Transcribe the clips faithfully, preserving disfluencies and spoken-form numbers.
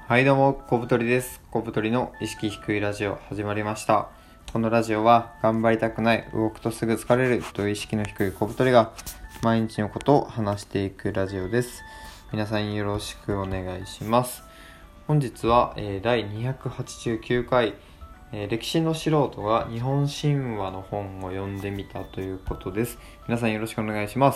はいどうも、小太りです。小太りの意識低いラジオ始まりました。このラジオは頑張りたくない、動くとすぐ疲れるという意識の低い小太りが毎日のことを話していくラジオです。皆さんよろしくお願いします。本日は、えー、だいにひゃくはちじゅうきゅうかい、えー、歴史の素人が日本神話の本を読んでみたということです。皆さんよろしくお願いします。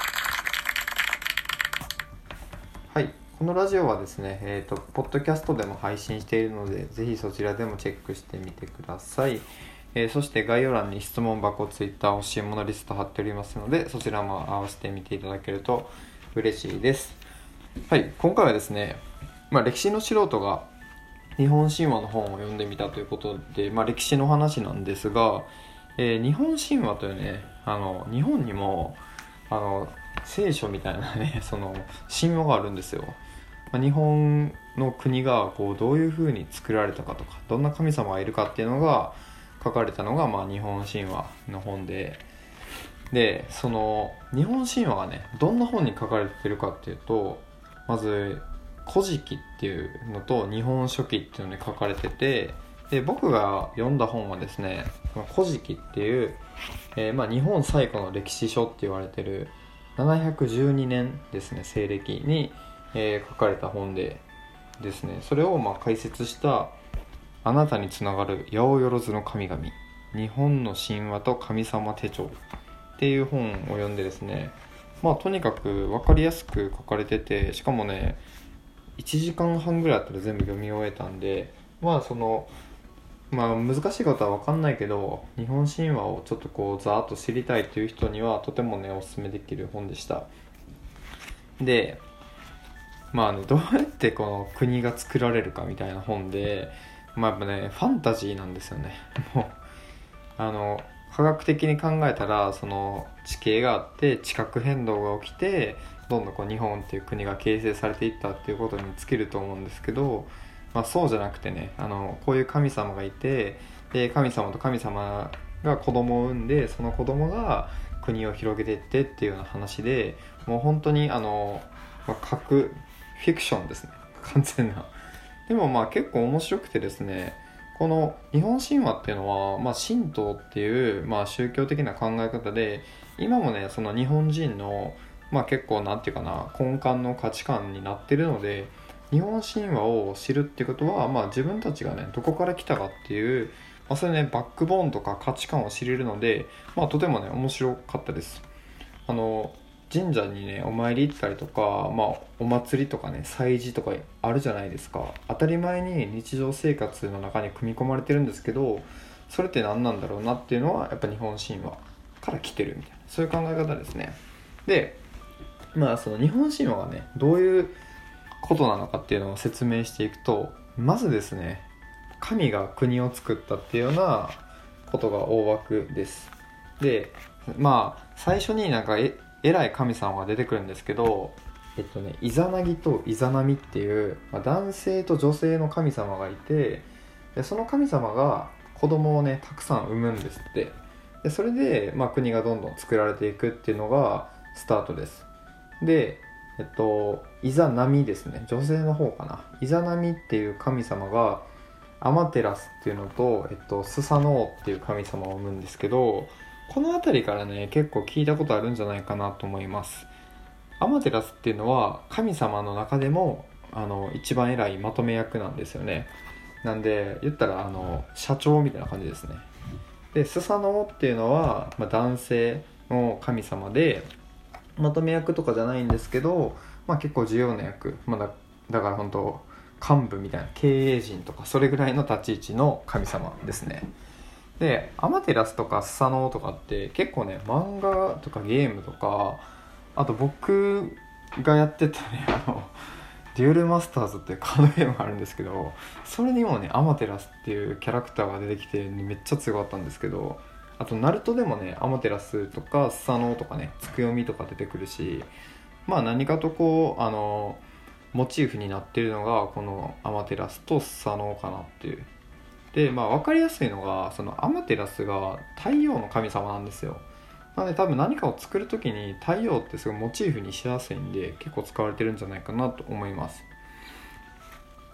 はい。このラジオはですね、えーと、ポッドキャストでも配信しているので、ぜひそちらでもチェックしてみてください。えー、そして概要欄に質問箱、ツイッター、欲しいものリスト貼っておりますので、そちらも合わせてみていただけると嬉しいです。はい、今回はですね、まあ、歴史の素人が日本神話の本を読んでみたということで、まあ、歴史の話なんですが、えー、日本神話というね、あの日本にもあの聖書みたいなね、その神話があるんですよ。まあ、日本の国がこうどういう風に作られたかとか、どんな神様がいるかっていうのが書かれたのが、まあ、日本神話の本で、でその日本神話がね、どんな本に書かれてるかっていうと、まず古事記っていうのと日本書紀っていうのに書かれてて、で僕が読んだ本はですね、古事記っていう、えーまあ、日本最古の歴史書って言われてるななひゃくじゅうにねんですね、西暦に、えー書かれた本でですね、それをまあ解説したあなたにつながる八百万の神々、日本の神話と神様手帳っていう本を読んでですね、まあとにかく分かりやすく書かれてて、しかもねいちじかんはんぐらいあったら全部読み終えたんで、まあそのまあ難しいことは分かんないけど、日本神話をちょっとこうざーっと知りたいという人にはとてもねおすすめできる本でした。でまあね、どうやってこの国が作られるかみたいな本で、まあやっぱねファンタジーなんですよね。もうあの科学的に考えたら、その地形があって地殻変動が起きてどんどんこう日本っていう国が形成されていったっていうことに尽きると思うんですけど、まあ、そうじゃなくてね、あのこういう神様がいて、で神様と神様が子供を産んで、その子供が国を広げていってっていうような話で、もう本当にあの、まあ、核フィクションですね、完全な。でもまあ結構面白くてですね、この日本神話っていうのは、まあ、神道っていう、まあ、宗教的な考え方で、今もねその日本人の、まあ、結構なんていうかな、根幹の価値観になってるので、日本神話を知るっていうことは、まあ、自分たちがねどこから来たかっていう、まあ、それねバックボーンとか価値観を知れるので、まあ、とてもね面白かったです。あの神社にねお参り行ったりとか、まあ、お祭りとかね祭事とかあるじゃないですか。当たり前に日常生活の中に組み込まれてるんですけど、それって何なんだろうなっていうのはやっぱ日本神話から来てるみたいな、そういう考え方ですね。でまあその日本神話がねどういうことなのかっていうのを説明していくと、まずですね、神が国を作ったっていうようなことが大枠です。でまあ最初になんかえ偉い神様が出てくるんですけど、えっとねイザナギとイザナミっていう、まあ、男性と女性の神様がいて、でその神様が子供をねたくさん産むんですって。でそれで、まあ、国がどんどん作られていくっていうのがスタートです。でえっとイザナミですね、女性の方かな。イザナミっていう神様がアマテラスっていうのと、えっと、スサノオっていう神様を生むんですけど、この辺りからね結構聞いたことあるんじゃないかなと思います。アマテラスっていうのは神様の中でもあの一番偉いまとめ役なんですよね。なんで言ったらあの社長みたいな感じですね。でスサノオっていうのは、まあ、男性の神様でまとめ役とかじゃないんですけど、まあ、結構重要な役、まあ、だ, だから本当幹部みたいな経営陣とかそれぐらいの立ち位置の神様ですね。でアマテラスとかスサノオとかって結構ね漫画とかゲームとか、あと僕がやってたねあのデュエルマスターズっていうカードゲームがあるんですけど、それにもねアマテラスっていうキャラクターが出てきて、ね、めっちゃ強かったんですけど、あとナルトでもねアマテラスとかスサノオとかねつくよみとか出てくるし、まあ何かとこうあのモチーフになっているのがこのアマテラスとスサノオかなっていう。でまあ分かりやすいのが、そのアマテラスが太陽の神様なんですよ。なので多分何かを作るときに太陽ってすごいモチーフにしやすいんで、結構使われてるんじゃないかなと思います。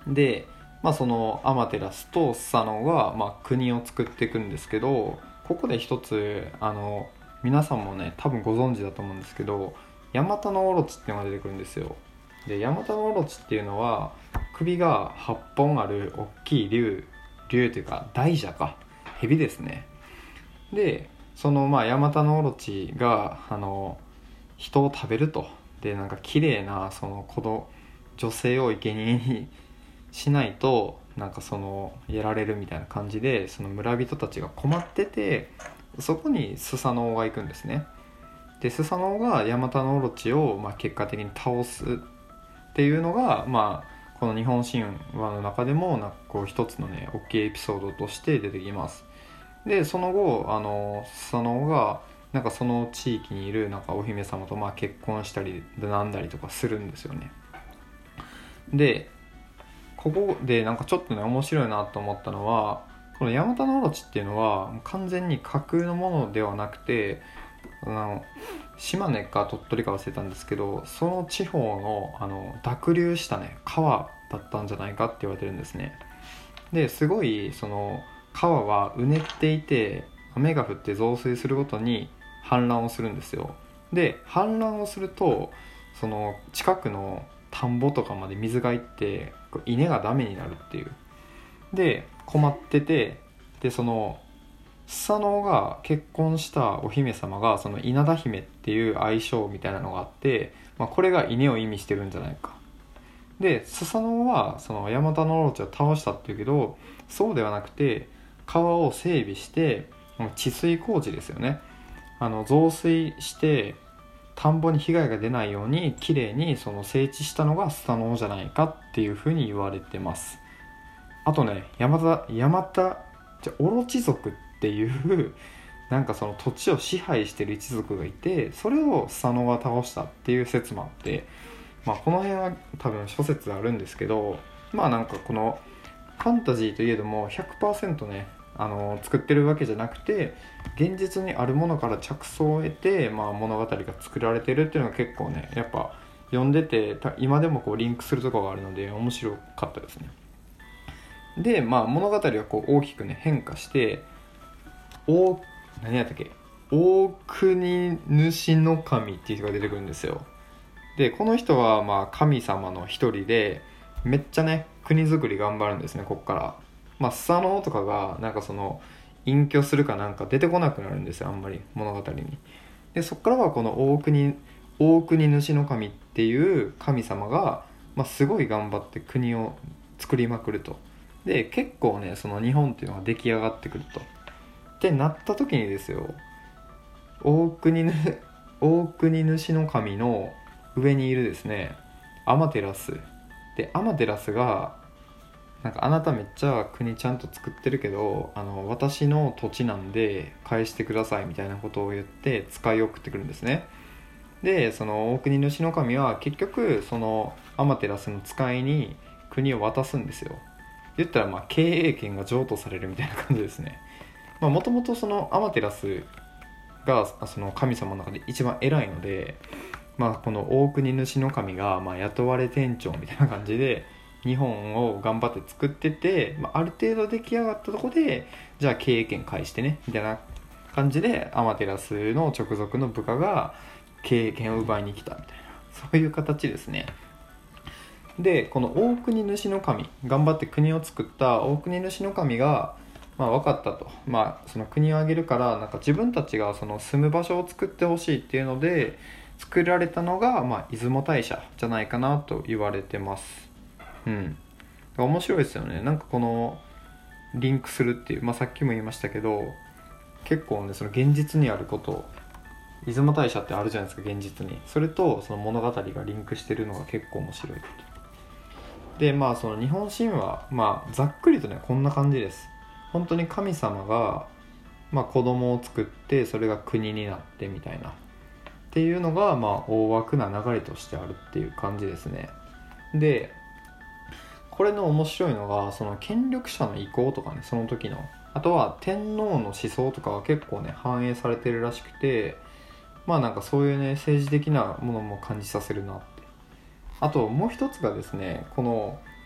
で、まあ、そのアマテラスとスサノオが、まあ、国を作っていくんですけど、ここで一つあの皆さんもね多分ご存知だと思うんですけど、ヤマタノオロチっていうのが出てくるんですよ。でヤマタノオロチっていうのは首がはっぽんある大きい竜竜というか大蛇か蛇ですね。でそのまあヤマタノオロチがあの人を食べると。でなんか綺麗なその子供女性を生贄にしないとなんかそのやられるみたいな感じで、その村人たちが困ってて、そこにスサノオが行くんですね。でスサノオがヤマタノオロチをまあ結果的に倒すっていうのが、まあこの日本神話の中でもなんかこう一つのね大きいエピソードとして出てきます。でその後あのスサノオがなんかその地域にいるなんかお姫様とまあ結婚したりなんだりとかするんですよね。でここでなんかちょっとね面白いなと思ったのは、このヤマタノオロチっていうのは完全に架空のものではなくて、あの島根か鳥取か忘れたんですけど、その地方のあの濁流したね川だったんじゃないかって言われてるんですね。ですごいその川はうねっていて、雨が降って増水するごとに氾濫をするんですよ。で氾濫をするとその近くの田んぼとかまで水がいって稲がダメになるっていうで困ってて、でそのスサノオが結婚したお姫様がその稲田姫っていう愛称みたいなのがあって、まあ、これが稲を意味してるんじゃないか。でスサノオはそのヤマタノオロチを倒したっていうけど、そうではなくて川を整備して治水工事ですよね。あの増水して田んぼに被害が出ないようにきれいにその整地したのがスサノオじゃないかっていうふうに言われてます。あとねヤマタヤマタじゃオロチ族っていうなんかその土地を支配してる一族がいて、それをスサノオが倒したっていう説もあって、まあこの辺は多分諸説あるんですけど、まあなんかこのファンタジーといえども ひゃくパーセント ねあの作ってるわけじゃなくて、現実にあるものから着想を得て、まあ、物語が作られてるっていうのが結構ねやっぱ読んでて今でもこうリンクするところがあるので面白かったですね。で、まあ、物語はこう大きくね変化して、大何やったっけ大国主の神っていう人が出てくるんですよ。でこの人はまあ神様の一人で、めっちゃね国づくり頑張るんですね。こっからまあスサノオとかがなんかその隠居するかなんか出てこなくなるんですよ、あんまり物語に。でそっからはこの大国大国主の神っていう神様が、まあ、すごい頑張って国を作りまくると。で結構ねその日本っていうのが出来上がってくるとってなった時にですよ、大国大国主の神の上にいるですねアマテラスで、アマテラスがなんかあなためっちゃ国ちゃんと作ってるけど、あの私の土地なんで返してくださいみたいなことを言って使い送ってくるんですね。でその大国主の神は結局そのアマテラスの使いに国を渡すんですよ。言ったらまあ経営権が譲渡されるみたいな感じですね。もともとそのアマテラスがその神様の中で一番偉いので、まあ、この大国主の神がまあ雇われ店長みたいな感じで日本を頑張って作ってて、まあ、ある程度出来上がったところでじゃあ経営権返してねみたいな感じでアマテラスの直属の部下が経営権を奪いに来たみたいな、そういう形ですね。でこの大国主の神、頑張って国を作った大国主の神が、まあ、分かったと、まあ、その国を挙げるからなんか自分たちがその住む場所を作ってほしいっていうので作られたのが、まあ、出雲大社じゃないかなと言われてます。うん、面白いですよね。なんかこのリンクするっていう、まあ、さっきも言いましたけど結構ねその現実にあること出雲大社ってあるじゃないですか現実に、それとその物語がリンクしてるのが結構面白いで、まあその日本神話、まあざっくりとねこんな感じです。本当に神様が、まあ、子供を作ってそれが国になってみたいなっていうのがまあ大枠な流れとしてあるっていう感じですね。でこれの面白いのがその権力者の意向とかね、その時のあとは天皇の思想とかは結構ね反映されてるらしくて、まあなんかそういうね政治的なものも感じさせるなって。あともう一つがですね、この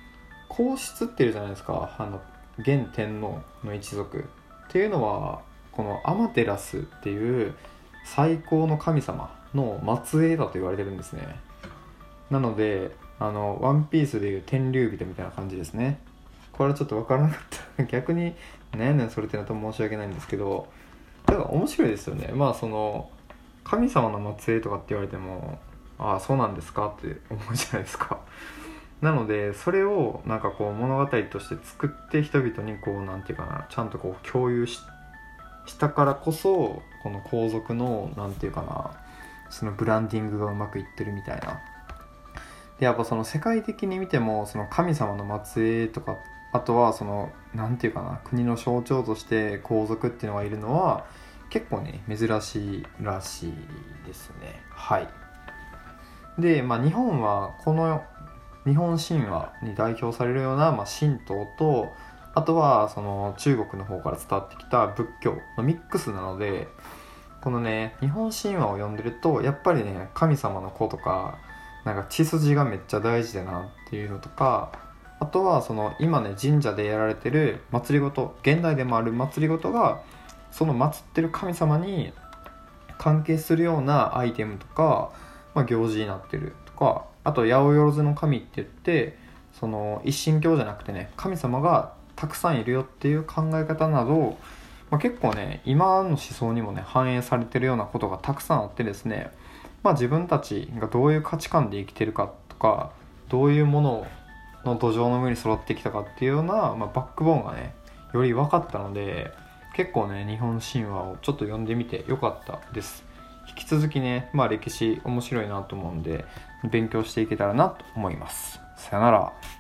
皇室っていうじゃないですか、あの現天皇の一族っていうのはこのアマテラスっていう最高の神様の末裔だと言われてるんですね。なのであのワンピースでいう天竜人みたいな感じですね。これはちょっと分からなかった逆に何やねんそれってなと申し訳ないんですけど、だから面白いですよね。まあその神様の末裔とかって言われても、ああそうなんですかって思うじゃないですか。なのでそれをなんかこう物語として作って人々にこうなんていうかな、ちゃんとこう共有ししたからこそこの皇族のなんていうかな、そのブランディングがうまくいってるみたいな。でやっぱその世界的に見てもその神様の末裔とか、あとはそのなんていうかな、国の象徴として皇族っていうのがいるのは結構ね珍しいらしいですね。はい。でまあ日本はこの日本神話に代表されるような、まあ、神道と、あとはその中国の方から伝わってきた仏教のミックスなので、このね日本神話を読んでるとやっぱりね神様の子とかなんか血筋がめっちゃ大事だなっていうのとか、あとはその今ね神社でやられてる祭りごと、現代でもある祭りごとがその祀ってる神様に関係するようなアイテムとか、まあ、行事になってるとか、あと八百万の神って言ってその一神教じゃなくてね神様がたくさんいるよっていう考え方など、まあ、結構ね今の思想にもね反映されてるようなことがたくさんあってですね、まあ、自分たちがどういう価値観で生きてるかとか、どういうものの土壌の上に育ってきたかっていうような、まあ、バックボーンがねより分かったので、結構ね日本神話をちょっと読んでみてよかったです。引き続きね、まあ歴史面白いなと思うんで勉強していけたらなと思います。さよなら。